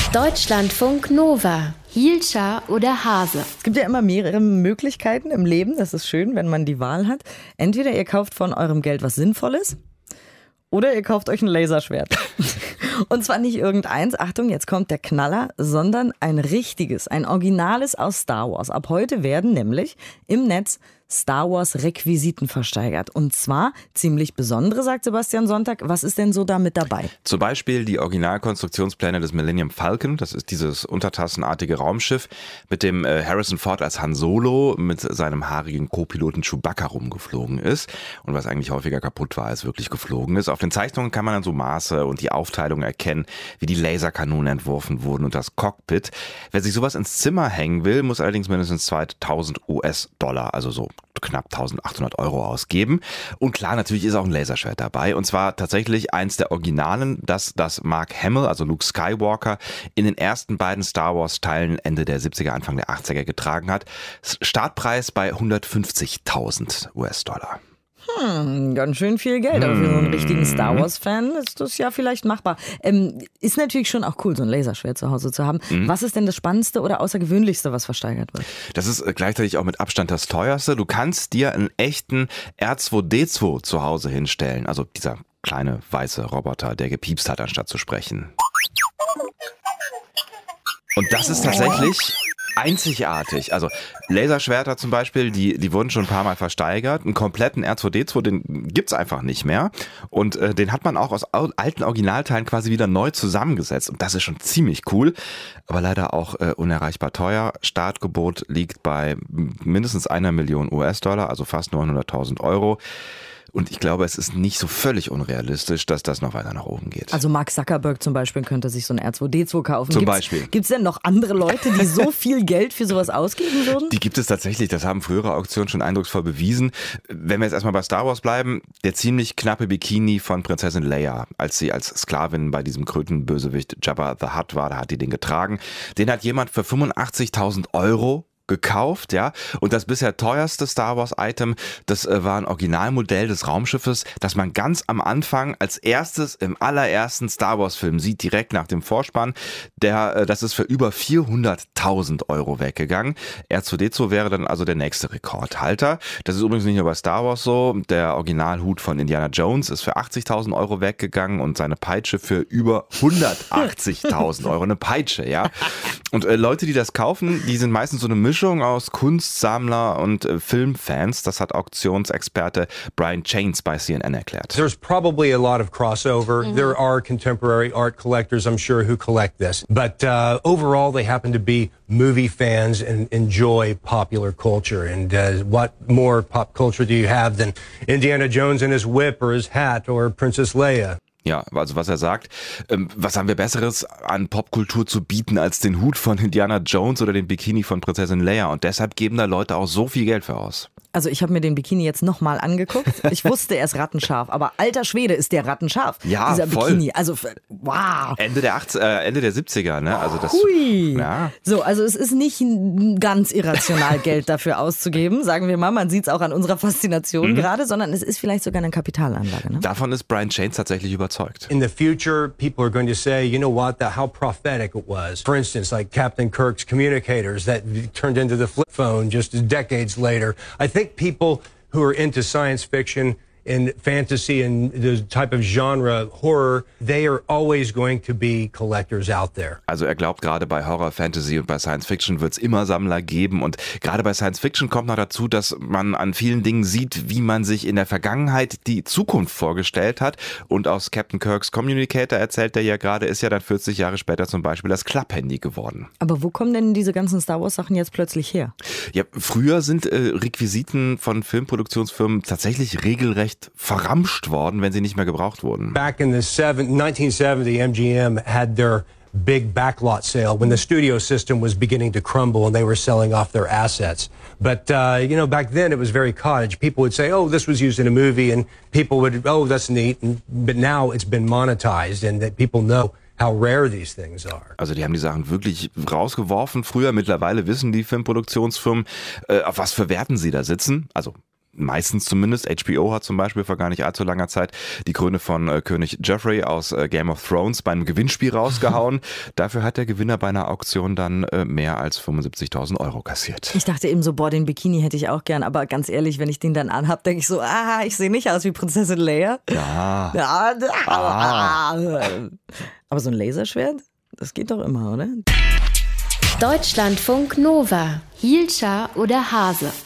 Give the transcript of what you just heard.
Deutschlandfunk Nova. Hielscher oder Hase? Es gibt ja immer mehrere Möglichkeiten im Leben. Das ist schön, wenn man die Wahl hat. Entweder ihr kauft von eurem Geld was Sinnvolles oder ihr kauft euch ein Laserschwert. Und zwar nicht irgendeins, Achtung, jetzt kommt der Knaller, sondern ein richtiges, ein Originales aus Star Wars. Ab heute werden nämlich im Netz Star Wars Requisiten versteigert. Und zwar ziemlich besondere, sagt Sebastian Sonntag. Was ist denn so da mit dabei? Zum Beispiel die Originalkonstruktionspläne des Millennium Falcon. Das ist dieses untertassenartige Raumschiff, mit dem Harrison Ford als Han Solo mit seinem haarigen Co-Piloten Chewbacca rumgeflogen ist. Und was eigentlich häufiger kaputt war, als wirklich geflogen ist. Auf den Zeichnungen kann man dann so Maße und die Aufteilung erkennen, wie die Laserkanonen entworfen wurden und das Cockpit. Wer sich sowas ins Zimmer hängen will, muss allerdings mindestens 2000 US-Dollar, also so knapp 1800 Euro ausgeben. Und klar, natürlich ist auch ein Laserschwert dabei. Und zwar tatsächlich eins der Originalen, das Mark Hamill, also Luke Skywalker, in den ersten beiden Star Wars Teilen Ende der 70er, Anfang der 80er getragen hat. Startpreis bei 150.000 US-Dollar. Ganz schön viel Geld, aber für so einen richtigen Star Wars-Fan ist das ja vielleicht machbar. Ist natürlich schon auch cool, so ein Laserschwert zu Hause zu haben. Was ist denn das Spannendste oder Außergewöhnlichste, was versteigert wird? Das ist gleichzeitig auch mit Abstand das teuerste. Du kannst dir einen echten R2D2 zu Hause hinstellen, also dieser kleine weiße Roboter, der gepiepst hat, anstatt zu sprechen. Und das ist tatsächlich einzigartig. Also Laserschwerter zum Beispiel, die wurden schon ein paar Mal versteigert. Einen kompletten R2D2, den gibt's einfach nicht mehr. Und den hat man auch aus alten Originalteilen quasi wieder neu zusammengesetzt. Und das ist schon ziemlich cool, aber leider auch unerreichbar teuer. Startgebot liegt bei mindestens 1 Million US-Dollar, also fast 900.000 Euro. Und ich glaube, es ist nicht so völlig unrealistisch, dass das noch weiter nach oben geht. Also Mark Zuckerberg zum Beispiel könnte sich so ein R2D2 kaufen. Zum Beispiel. Gibt es denn noch andere Leute, die so viel Geld für sowas ausgeben würden? Die gibt es tatsächlich. Das haben frühere Auktionen schon eindrucksvoll bewiesen. Wenn wir jetzt erstmal bei Star Wars bleiben, der ziemlich knappe Bikini von Prinzessin Leia, als sie als Sklavin bei diesem Krötenbösewicht Jabba the Hutt war, da hat die den getragen. Den hat jemand für 85.000 Euro gekauft, ja. Und das bisher teuerste Star Wars Item, das war ein Originalmodell des Raumschiffes, das man ganz am Anfang als erstes im allerersten Star Wars Film sieht, direkt nach dem Vorspann. Das ist für über 400.000 Euro weggegangen. R2D2 wäre dann also der nächste Rekordhalter. Das ist übrigens nicht nur bei Star Wars so. Der Originalhut von Indiana Jones ist für 80.000 Euro weggegangen und seine Peitsche für über 180.000 Euro. Eine Peitsche, ja. Und Leute, die das kaufen, die sind meistens so eine Mischung aus Kunstsammler und Filmfans. Das hat Auktionsexperte Brian Chains bei CNN erklärt. There's probably a lot of crossover. There are contemporary art collectors, I'm sure, who collect this. But overall, they happen to be movie fans and enjoy popular culture. And what more pop culture do you have than Indiana Jones and his whip or his hat or Princess Leia? Ja, also was er sagt, was haben wir Besseres an Popkultur zu bieten als den Hut von Indiana Jones oder den Bikini von Prinzessin Leia? Und deshalb geben da Leute auch so viel Geld für aus. Also ich habe mir den Bikini jetzt nochmal angeguckt. Ich wusste, er ist rattenscharf, aber alter Schwede ist der rattenscharf. Ja, dieser voll. Bikini. Also wow. Ende der 70er, ne? Also das. Hui. Ja. So, also es ist nicht ganz irrational, Geld dafür auszugeben, sagen wir mal. Man sieht es auch an unserer Faszination gerade, sondern es ist vielleicht sogar eine Kapitalanlage. Ne? Davon ist Brian Chains tatsächlich überzeugt. In the future, people are going to say, you know what, how prophetic it was. For instance, like Captain Kirk's communicators that turned into the flip phone just decades later. I think people who are into science fiction and fantasy and the type of genre horror, they are always going to be collectors out there. Also er glaubt, gerade bei Horror, Fantasy und bei Science Fiction wird es immer Sammler geben. Und gerade bei Science Fiction kommt noch dazu, dass man an vielen Dingen sieht, wie man sich in der Vergangenheit die Zukunft vorgestellt hat. Und aus Captain Kirks Communicator erzählt er ja gerade, ist ja dann 40 Jahre später zum Beispiel das Klapphandy geworden. Aber wo kommen denn diese ganzen Star Wars Sachen jetzt plötzlich her? Ja, früher sind Requisiten von Filmproduktionsfirmen tatsächlich regelrecht verramscht worden, wenn sie nicht mehr gebraucht wurden. Back in the 1970, MGM had their big backlot sale when the studio system was beginning to crumble and they were selling off their assets. But, back then it was very cottage. People would say, oh, this was used in a movie, and people would, oh, that's neat. But now it's been monetized and that people know how rare these things are. Also die haben die Sachen wirklich rausgeworfen früher. Mittlerweile wissen die Filmproduktionsfirmen, auf was für Werten sie da sitzen. Also meistens zumindest. HBO hat zum Beispiel vor gar nicht allzu langer Zeit die Krone von König Joffrey aus Game of Thrones bei einem Gewinnspiel rausgehauen. Dafür hat der Gewinner bei einer Auktion dann mehr als 75.000 Euro kassiert. Ich dachte eben so, den Bikini hätte ich auch gern, aber ganz ehrlich, wenn ich den dann anhab, denke ich so, ich sehe nicht aus wie Prinzessin Leia. Ja. Aber so ein Laserschwert, das geht doch immer, oder? Deutschlandfunk Nova. Hielscher oder Hase?